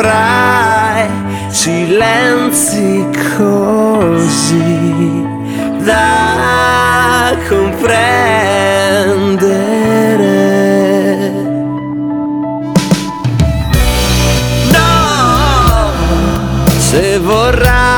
avrai silenzi così da comprendere. No, se vorrai